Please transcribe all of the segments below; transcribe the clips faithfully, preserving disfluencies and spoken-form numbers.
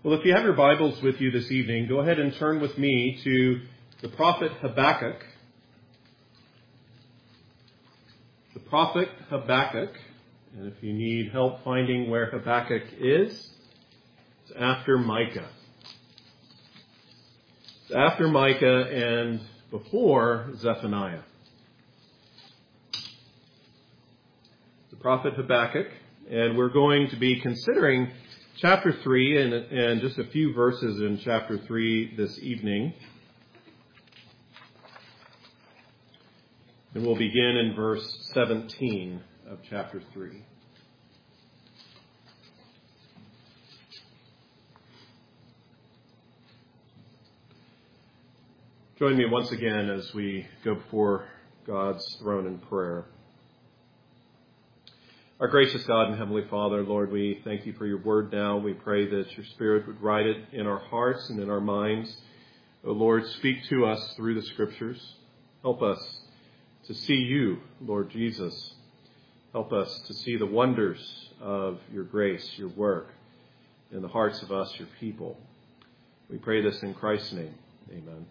Well, if you have your Bibles with you this evening, go ahead and turn with me to the prophet Habakkuk. The prophet Habakkuk. And if you need help finding where Habakkuk is, it's after Micah. It's after Micah and before Zephaniah. The prophet Habakkuk. And we're going to be considering chapter three and, and just a few verses in chapter three this evening. And we'll begin in verse seventeen of chapter three. Join me once again as we go before God's throne in prayer. Our gracious God and Heavenly Father, Lord, we thank you for your word now. We pray that your Spirit would write it in our hearts and in our minds. O Lord, speak to us through the Scriptures. Help us to see you, Lord Jesus. Help us to see the wonders of your grace, your work, in the hearts of us, your people. We pray this in Christ's name. Amen.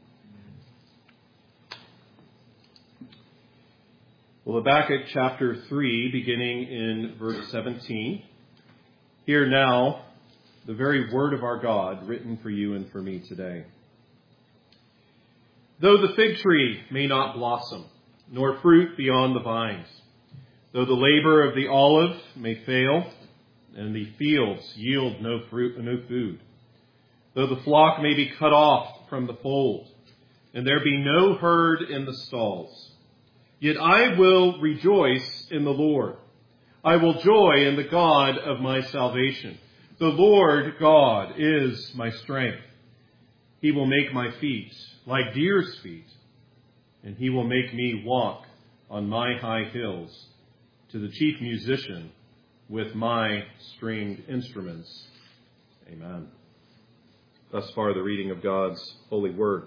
Well, Habakkuk chapter three, beginning in verse seventeen. Hear now the very word of our God written for you and for me today. Though the fig tree may not blossom, nor fruit be on the vines, though the labor of the olive may fail, and the fields yield no fruit, no food, though the flock may be cut off from the fold, and there be no herd in the stalls, yet I will rejoice in the Lord. I will joy in the God of my salvation. The Lord God is my strength. He will make my feet like deer's feet, and he will make me walk on my high hills to the chief musician with my stringed instruments. Amen. Thus far, the reading of God's holy word.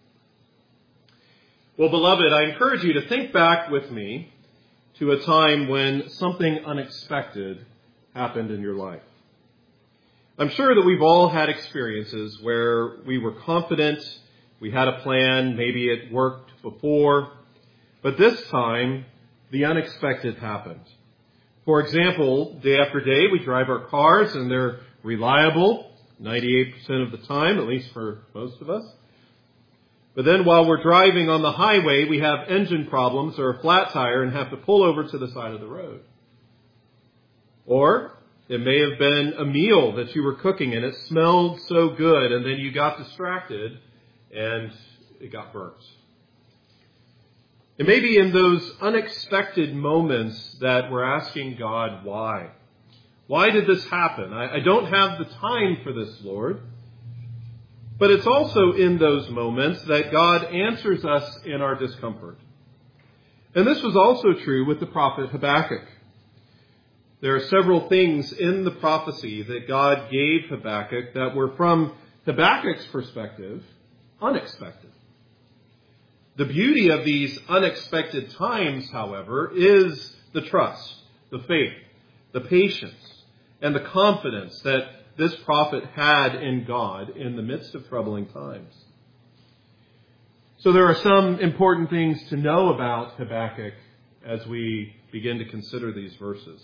Well, beloved, I encourage you to think back with me to a time when something unexpected happened in your life. I'm sure that we've all had experiences where we were confident, we had a plan, maybe it worked before, but this time the unexpected happened. For example, day after day we drive our cars and they're reliable, ninety-eight percent of the time, at least for most of us. But then while we're driving on the highway, we have engine problems or a flat tire and have to pull over to the side of the road. Or it may have been a meal that you were cooking and it smelled so good and then you got distracted and it got burnt. It may be in those unexpected moments that we're asking God, why? Why did this happen? I, I don't have the time for this, Lord. But it's also in those moments that God answers us in our discomfort. And this was also true with the prophet Habakkuk. There are several things in the prophecy that God gave Habakkuk that were, from Habakkuk's perspective, unexpected. The beauty of these unexpected times, however, is the trust, the faith, the patience, and the confidence that this prophet had in God in the midst of troubling times. So there are some important things to know about Habakkuk as we begin to consider these verses.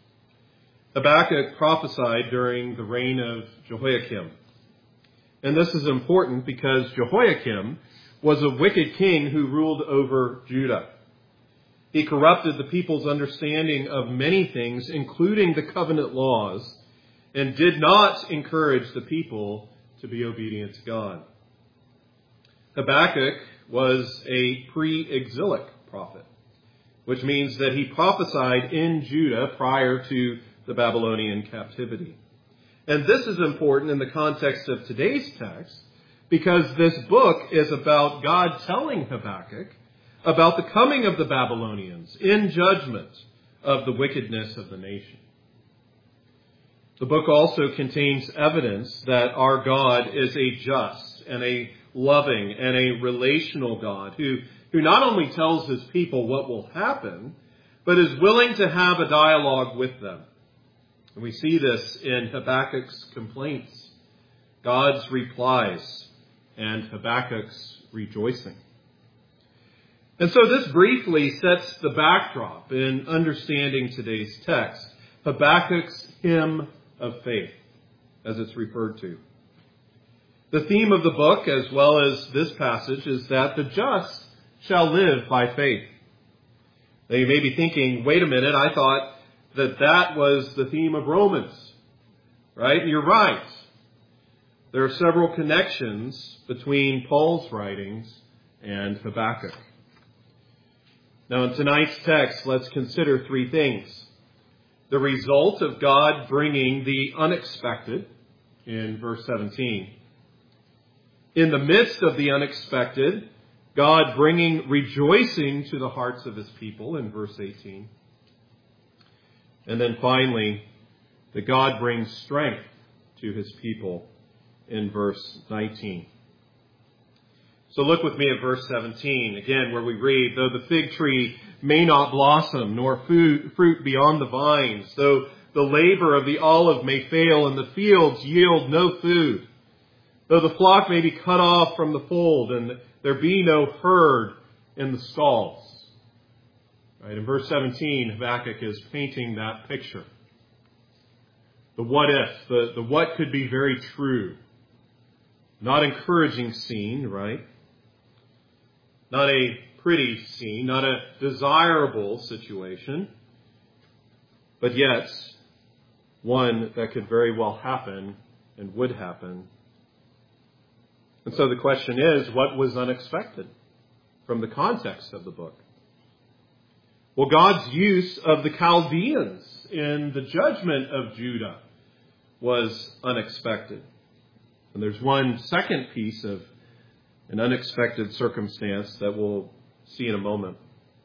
Habakkuk prophesied during the reign of Jehoiakim. And this is important because Jehoiakim was a wicked king who ruled over Judah. He corrupted the people's understanding of many things, including the covenant laws, and did not encourage the people to be obedient to God. Habakkuk was a pre-exilic prophet, which means that he prophesied in Judah prior to the Babylonian captivity. And this is important in the context of today's text, because this book is about God telling Habakkuk about the coming of the Babylonians in judgment of the wickedness of the nation. The book also contains evidence that our God is a just and a loving and a relational God who, who not only tells his people what will happen, but is willing to have a dialogue with them. And we see this in Habakkuk's complaints God's replies, and Habakkuk's rejoicing. And so this briefly sets the backdrop in understanding today's text, Habakkuk's hymn of faith, as it's referred to. The theme of the book, as well as this passage, is that the just shall live by faith. Now you may be thinking, wait a minute, I thought that that was the theme of Romans, right? And you're right. There are several connections between Paul's writings and Habakkuk. Now in tonight's text, let's consider three things. The result of God bringing the unexpected in verse seventeen. In the midst of the unexpected, God bringing rejoicing to the hearts of his people in verse eighteen. And then finally, that God brings strength to his people in verse nineteen. So look with me at verse seventeen, again, where we read, though the fig tree may not blossom, nor food, fruit beyond the vines, though the labor of the olive may fail, and the fields yield no food, though the flock may be cut off from the fold, and there be no herd in the stalls. Right, in verse seventeen, Habakkuk is painting that picture. The what if, the, the what could be very true. Not encouraging scene, right? Not a pretty scene, not a desirable situation, but yet one that could very well happen and would happen. And so the question is, what was unexpected from the context of the book? Well, God's use of the Chaldeans in the judgment of Judah was unexpected. And there's one second piece of an unexpected circumstance that we'll see in a moment.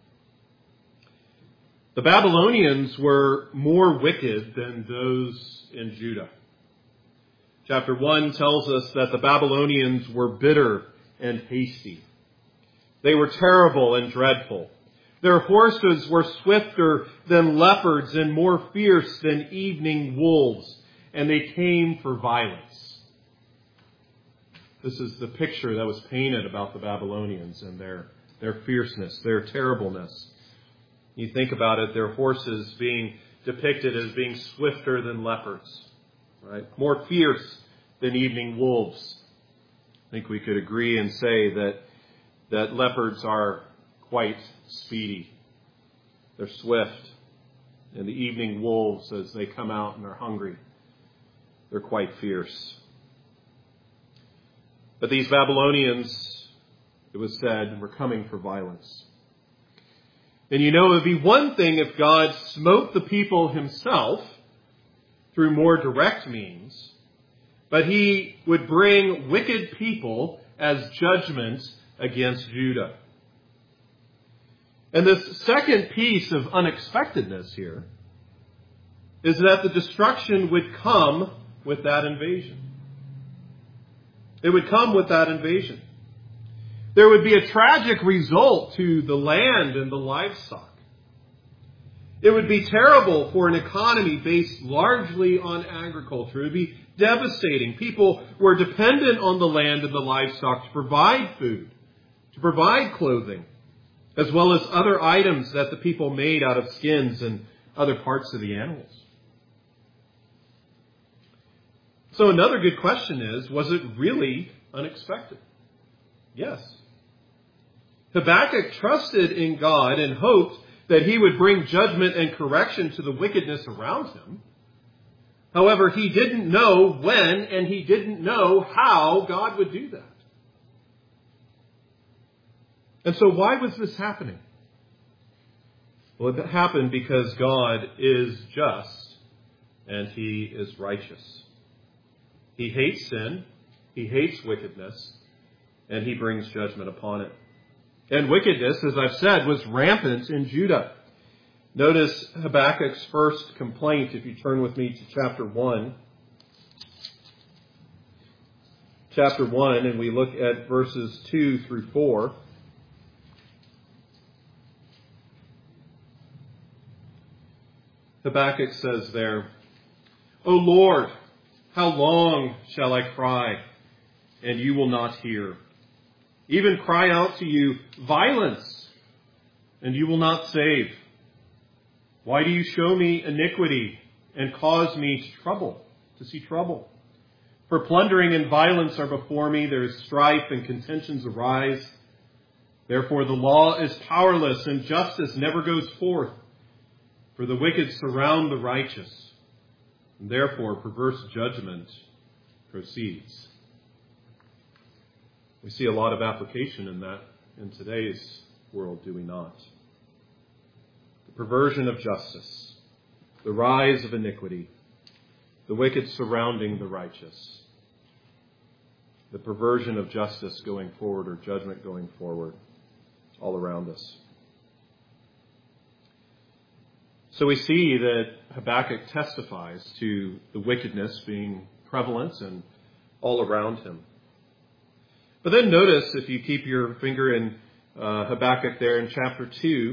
The Babylonians were more wicked than those in Judah. Chapter one tells us that the Babylonians were bitter and hasty. They were terrible and dreadful. Their horses were swifter than leopards and more fierce than evening wolves, and they came for violence. This is the picture that was painted about the Babylonians and their, their fierceness, their terribleness. You think about it, their horses being depicted as being swifter than leopards, right? More fierce than evening wolves. I think we could agree and say that, that leopards are quite speedy. They're swift. And the evening wolves, as they come out and are hungry, they're quite fierce. But these Babylonians, it was said, were coming for violence. And you know, it would be one thing if God smote the people himself through more direct means, but he would bring wicked people as judgment against Judah. And this second piece of unexpectedness here is that the destruction would come with that invasion. It would come with that invasion. There would be a tragic result to the land and the livestock. It would be terrible for an economy based largely on agriculture. It would be devastating. People were dependent on the land and the livestock to provide food, to provide clothing, as well as other items that the people made out of skins and other parts of the animals. So another good question is, was it really unexpected? Yes. Habakkuk trusted in God and hoped that he would bring judgment and correction to the wickedness around him. However, he didn't know when and he didn't know how God would do that. And so why was this happening? Well, it happened because God is just and he is righteous. He hates sin, he hates wickedness, and he brings judgment upon it. And wickedness, as I've said, was rampant in Judah. Notice Habakkuk's first complaint, if you turn with me to chapter one. Chapter one, and we look at verses two through four. Habakkuk says there, O Lord, How long shall I cry, and you will not hear? Even cry out to you, violence, and you will not save. Why do you show me iniquity and cause me to trouble, to see trouble? For plundering and violence are before me. There is strife and contentions arise. Therefore the law is powerless and justice never goes forth. For the wicked surround the righteous, and therefore perverse judgment proceeds. We see a lot of application in that in today's world, do we not? The perversion of justice, the rise of iniquity, the wicked surrounding the righteous, the perversion of justice going forward or judgment going forward all around us. So we see that Habakkuk testifies to the wickedness being prevalent and all around him. But then notice, if you keep your finger in uh, Habakkuk there in chapter two,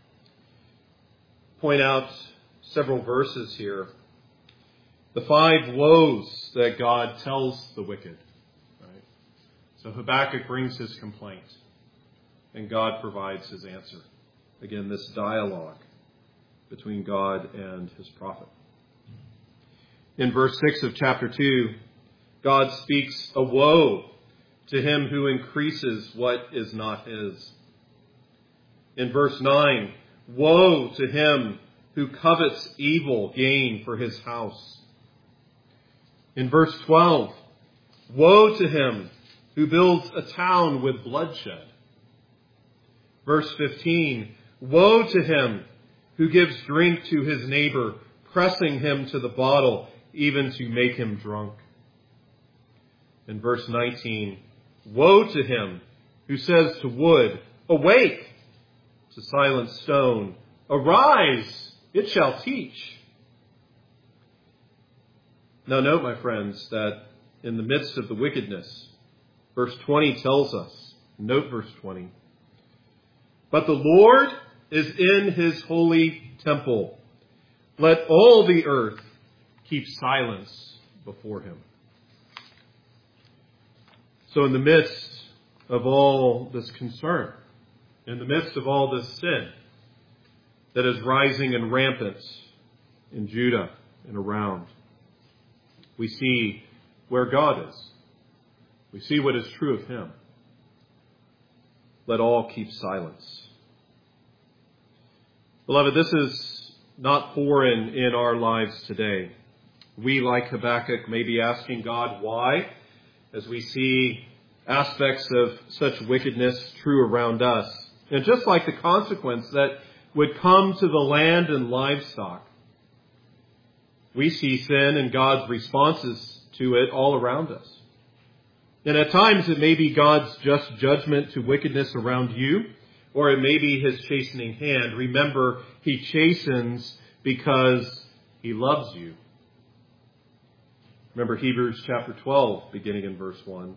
point out several verses here. The five woes that God tells the wicked. Right? So Habakkuk brings his complaint, and God provides his answer. Again, this dialogue between God and his prophet. In verse six of chapter two, God speaks a woe to him who increases what is not his. In verse nine, woe to him who covets evil gain for his house. In verse twelve, woe to him who builds a town with bloodshed. Verse fifteen, woe to him who gives drink to his neighbor, pressing him to the bottle, even to make him drunk. In verse nineteen, woe to him who says to wood, awake, to silent stone, arise, it shall teach. Now note, my friends, that in the midst of the wickedness, verse twenty tells us, note verse twenty, but the Lord is in his holy temple. Let all the earth keep silence before him. So in the midst of all this concern, in the midst of all this sin that is rising and rampant in Judah and around, we see where God is. We see what is true of him. Let all keep silence. Beloved, this is not foreign in our lives today. We, like Habakkuk, may be asking God why, as we see aspects of such wickedness true around us. And just like the consequence that would come to the land and livestock, we see sin and God's responses to it all around us. And at times it may be God's just judgment to wickedness around you, or it may be his chastening hand. Remember, he chastens because he loves you. Remember Hebrews chapter twelve, beginning in verse one.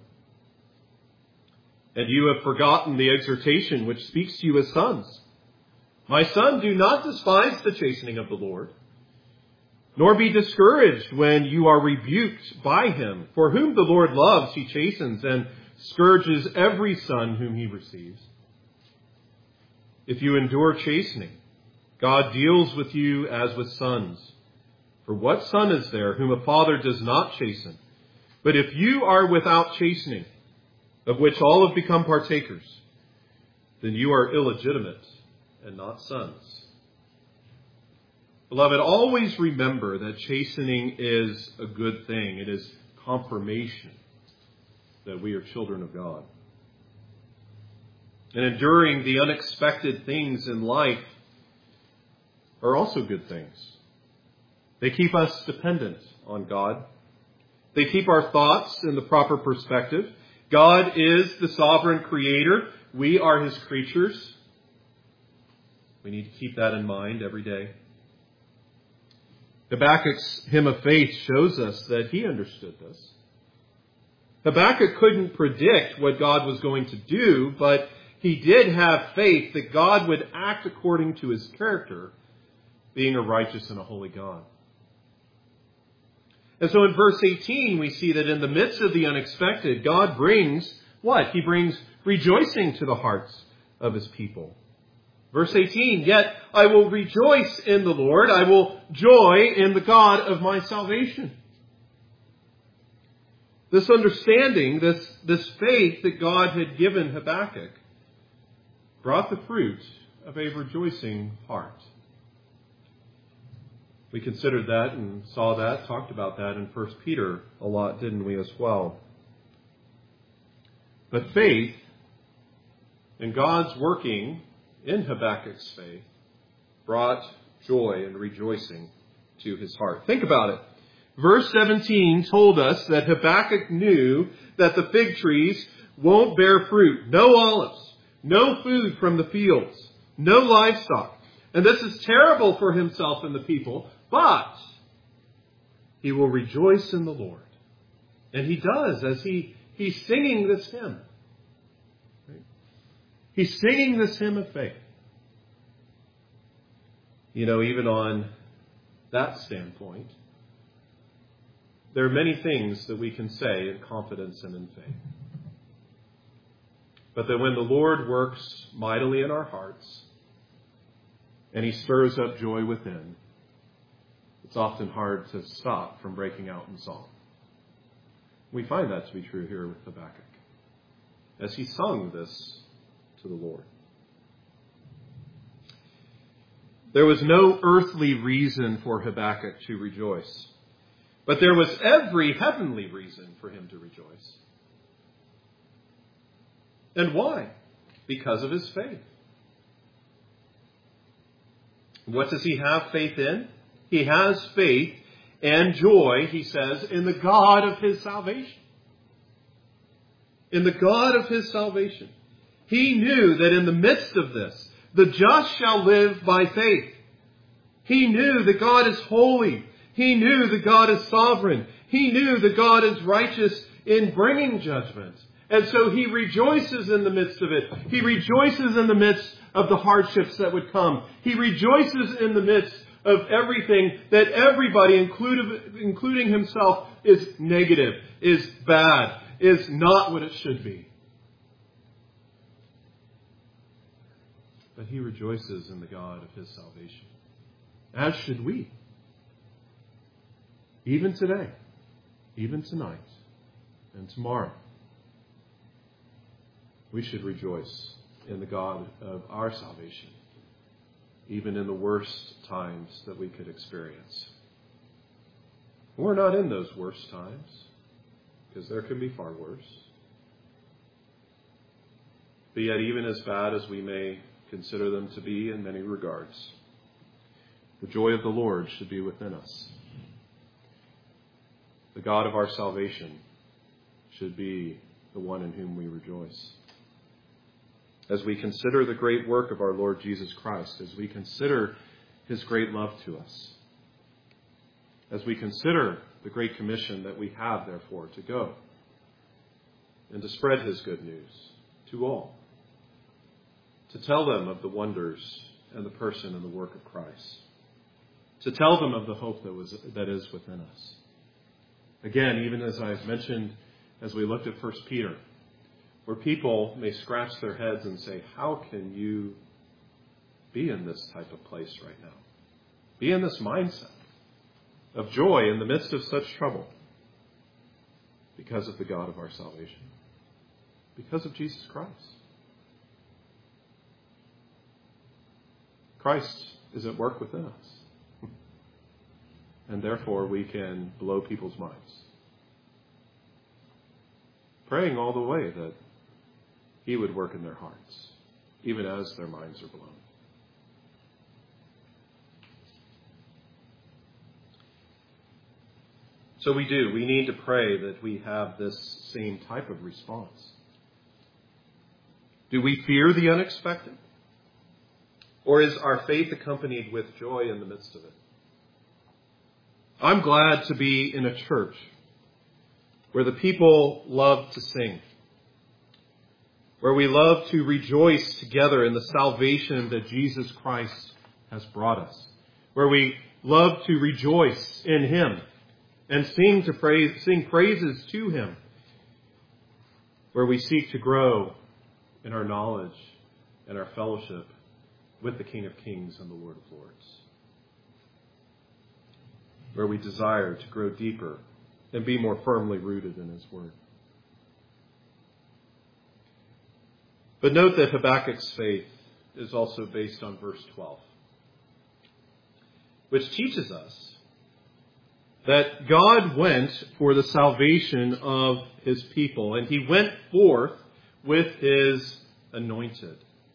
And you have forgotten the exhortation which speaks to you as sons. My son, do not despise the chastening of the Lord, nor be discouraged when you are rebuked by him. For whom the Lord loves, he chastens and scourges every son whom he receives. If you endure chastening, God deals with you as with sons. For what son is there whom a father does not chasten? But if you are without chastening, of which all have become partakers, then you are illegitimate and not sons. Beloved, always remember that chastening is a good thing. It is confirmation that we are children of God. And enduring the unexpected things in life are also good things. They keep us dependent on God. They keep our thoughts in the proper perspective. God is the sovereign creator. We are his creatures. We need to keep that in mind every day. Habakkuk's hymn of faith shows us that he understood this. Habakkuk couldn't predict what God was going to do, but he did have faith that God would act according to his character, being a righteous and a holy God. And so in verse eighteen, we see that in the midst of the unexpected, God brings what? He brings rejoicing to the hearts of his people. Verse eighteen, yet I will rejoice in the Lord. I will joy in the God of my salvation. This understanding, this, this faith that God had given Habakkuk brought the fruit of a rejoicing heart. We considered that and saw that, talked about that in First Peter a lot, didn't we, as well? But faith and God's working in Habakkuk's faith brought joy and rejoicing to his heart. Think about it. Verse seventeen told us that Habakkuk knew that the fig trees won't bear fruit. No olives, no food from the fields, no livestock. And this is terrible for himself and the people, but he will rejoice in the Lord. And he does as he, he's singing this hymn. Right? He's singing this hymn of faith. You know, even on that standpoint, there are many things that we can say in confidence and in faith. But that when the Lord works mightily in our hearts and he stirs up joy within, it's often hard to stop from breaking out in song. We find that to be true here with Habakkuk, as he sung this to the Lord. There was no earthly reason for Habakkuk to rejoice, but there was every heavenly reason for him to rejoice. And why? Because of his faith. What does he have faith in? He has faith and joy, he says, in the God of his salvation. In the God of his salvation. He knew that in the midst of this, the just shall live by faith. He knew that God is holy. He knew that God is sovereign. He knew that God is righteous in bringing judgment. And so he rejoices in the midst of it. He rejoices in the midst of the hardships that would come. He rejoices in the midst of everything that everybody, including himself, is negative, is bad, is not what it should be. But he rejoices in the God of his salvation. As should we. Even today, even tonight, and tomorrow, we should rejoice in the God of our salvation, even in the worst times that we could experience. We're not in those worst times, because there can be far worse. But yet, even as bad as we may consider them to be in many regards, the joy of the Lord should be within us. The God of our salvation should be the one in whom we rejoice. As we consider the great work of our Lord Jesus Christ, as we consider his great love to us, as we consider the great commission that we have, therefore, to go and to spread his good news to all, to tell them of the wonders and the person and the work of Christ, to tell them of the hope that was that is within us. Again, even as I've mentioned as we looked at First Peter, where people may scratch their heads and say, how can you be in this type of place right now? Be in this mindset of joy in the midst of such trouble. Because of the God of our salvation. Because of Jesus Christ. Christ is at work within us. And therefore we can blow people's minds. Praying all the way that he would work in their hearts, even as their minds are blown. So we do. We need to pray that we have this same type of response. Do we fear the unexpected? Or is our faith accompanied with joy in the midst of it? I'm glad to be in a church where the people love to sing, where we love to rejoice together in the salvation that Jesus Christ has brought us, where we love to rejoice in him and sing to praise, sing praises to him, where we seek to grow in our knowledge and our fellowship with the King of Kings and the Lord of Lords, where we desire to grow deeper and be more firmly rooted in his word. But note that Habakkuk's faith is also based on verse twelve, which teaches us that God went for the salvation of his people, and he went forth with his anointed.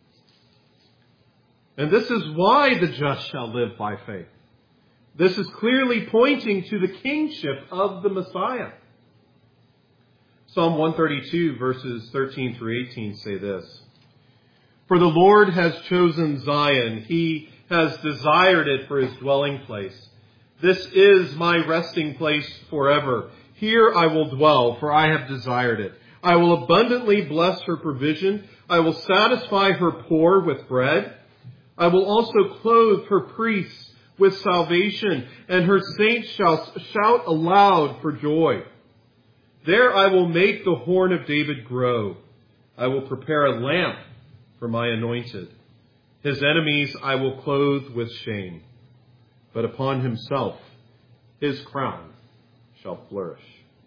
And this is why the just shall live by faith. This is clearly pointing to the kingship of the Messiah. Psalm one thirty-two, verses thirteen through eighteen say this: For the Lord has chosen Zion. He has desired it for his dwelling place. This is my resting place forever. Here I will dwell, for I have desired it. I will abundantly bless her provision. I will satisfy her poor with bread. I will also clothe her priests with salvation, and her saints shall shout aloud for joy. There I will make the horn of David grow. I will prepare a lamp for my anointed. His enemies I will clothe with shame, but upon himself his crown shall flourish.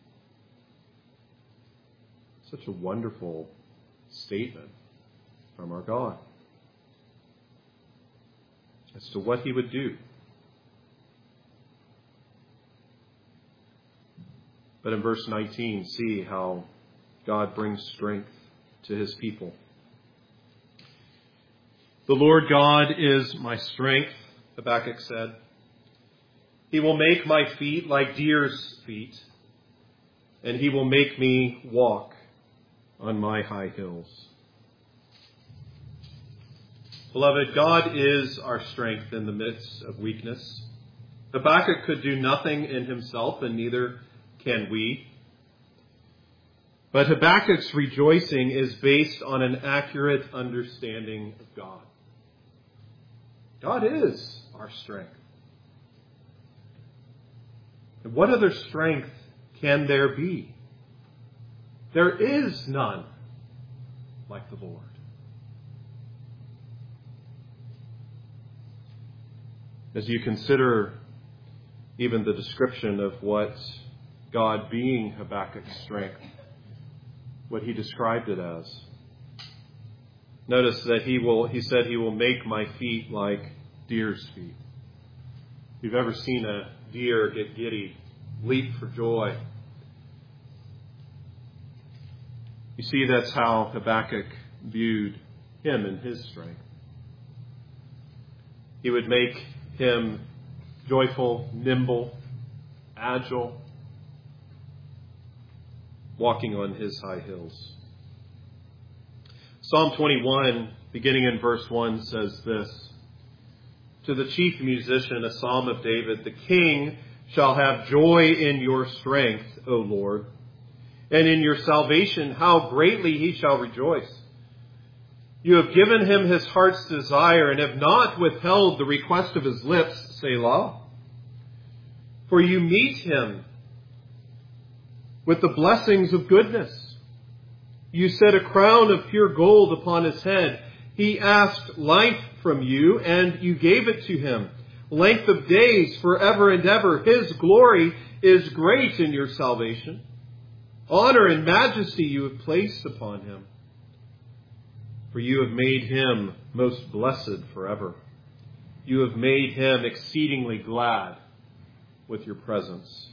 Such a wonderful statement from our God as to what he would do. But in verse nineteen, see how God brings strength to his people. The Lord God is my strength, Habakkuk said. He will make my feet like deer's feet, and he will make me walk on my high hills. Beloved, God is our strength in the midst of weakness. Habakkuk could do nothing in himself, and neither can we. But Habakkuk's rejoicing is based on an accurate understanding of God. God is our strength. And what other strength can there be? There is none like the Lord. As you consider even the description of what God being Habakkuk's strength, what he described it as, notice that he will, he said he will make my feet like deer's feet. If you've ever seen a deer get giddy, leap for joy, you see that's how Habakkuk viewed him and his strength. He would make him joyful, nimble, agile, walking on his high hills. Psalm twenty-one, beginning in verse one, says this: To the chief musician, a psalm of David, the king shall have joy in your strength, O Lord, and in your salvation how greatly he shall rejoice. You have given him his heart's desire and have not withheld the request of his lips, Selah. For you meet him with the blessings of goodness. You set a crown of pure gold upon his head. He asked life from you, and you gave it to him. Length of days forever and ever. His glory is great in your salvation. Honor and majesty you have placed upon him. For you have made him most blessed forever. You have made him exceedingly glad with your presence.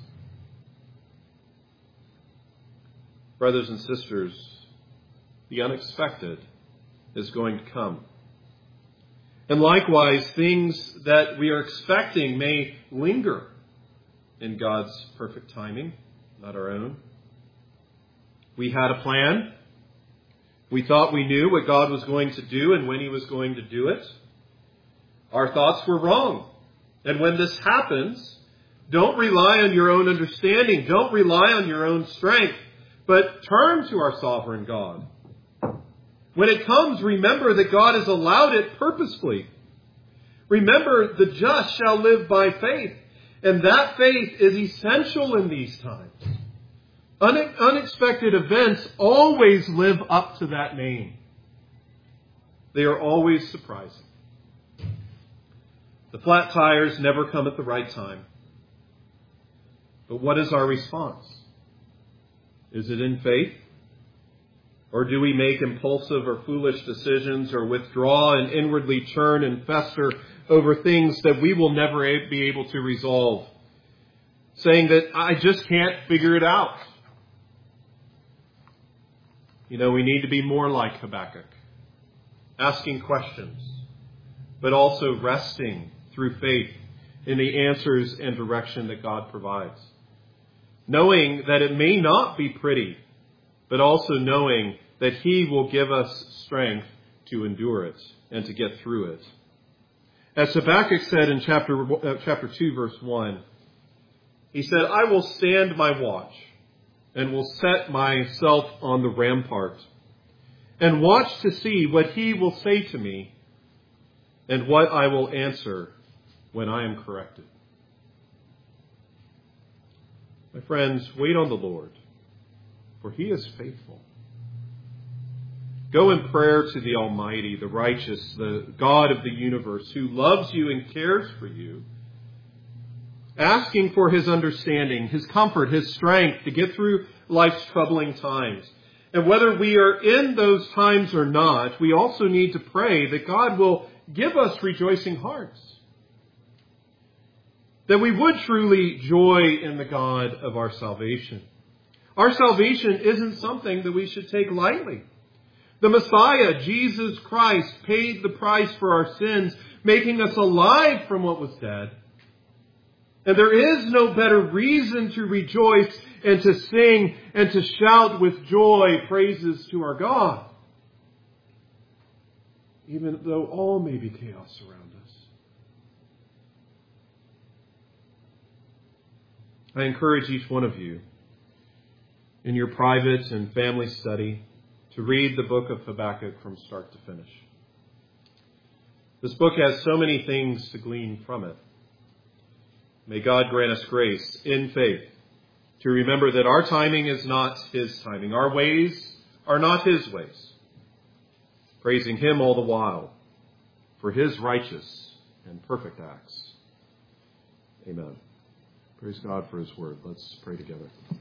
Brothers and sisters, the unexpected is going to come. And likewise, things that we are expecting may linger in God's perfect timing, not our own. We had a plan. We thought we knew what God was going to do and when he was going to do it. Our thoughts were wrong. And when this happens, don't rely on your own understanding. Don't rely on your own strength, but turn to our sovereign God. When it comes, remember that God has allowed it purposefully. Remember, the just shall live by faith. And that faith is essential in these times. Une- unexpected events always live up to that name. They are always surprising. The flat tires never come at the right time. But what is our response? Is it in faith? Or do we make impulsive or foolish decisions or withdraw and inwardly churn and fester over things that we will never be able to resolve, saying that I just can't figure it out? You know, we need to be more like Habakkuk, asking questions, but also resting through faith in the answers and direction that God provides. Knowing that it may not be pretty, but also knowing that He will give us strength to endure it and to get through it. As Habakkuk said in chapter, uh, chapter two, verse one, he said, I will stand my watch and will set myself on the rampart and watch to see what He will say to me and what I will answer when I am corrected. My friends, wait on the Lord, for He is faithful. Go in prayer to the Almighty, the righteous, the God of the universe, who loves you and cares for you, asking for His understanding, His comfort, His strength to get through life's troubling times. And whether we are in those times or not, we also need to pray that God will give us rejoicing hearts, that we would truly joy in the God of our salvation. Our salvation isn't something that we should take lightly. The Messiah, Jesus Christ, paid the price for our sins, making us alive from what was dead. And there is no better reason to rejoice and to sing and to shout with joy praises to our God, even though all may be chaos around us. I encourage each one of you in your private and family study to read the book of Habakkuk from start to finish. This book has so many things to glean from it. May God grant us grace in faith to remember that our timing is not His timing. Our ways are not His ways. Praising Him all the while for His righteous and perfect acts. Amen. Praise God for His word. Let's pray together.